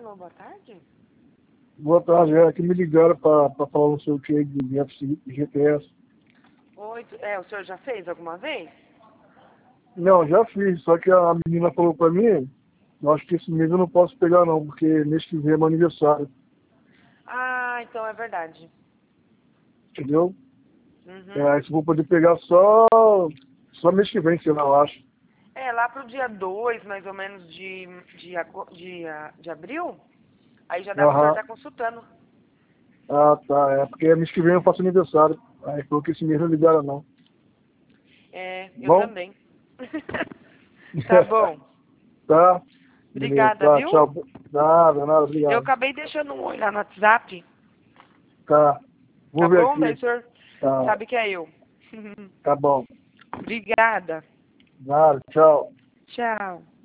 Alô, boa tarde? Boa tarde, é que me ligaram para falar não sei o que de GPS. Oi, o senhor já fez alguma vez? Não, já fiz, só que a menina falou para mim, eu acho que esse mês eu não posso pegar não, porque mês que vem é meu aniversário, Ah, então é verdade. entendeu? Uhum. Aí se eu vou poder pegar só mês que vem, sei lá, eu acho. É, lá pro dia 2, mais ou menos, de abril, aí já dá pro senhor Aham. estar consultando. Ah, tá, é porque mês que vem eu faço aniversário. Aí falou que esse mês não ligaram não. É, eu Bom? também. Tá bom. Tá? Beleza, Obrigada, tá, viu? tchau. Nada, Eu obrigado. acabei deixando um oi lá no WhatsApp, Tá, tá vou ver bom? Daí o aqui. senhor Tá, sabe que é eu. tá bom. Obrigada. Nada, tchau. Tchau.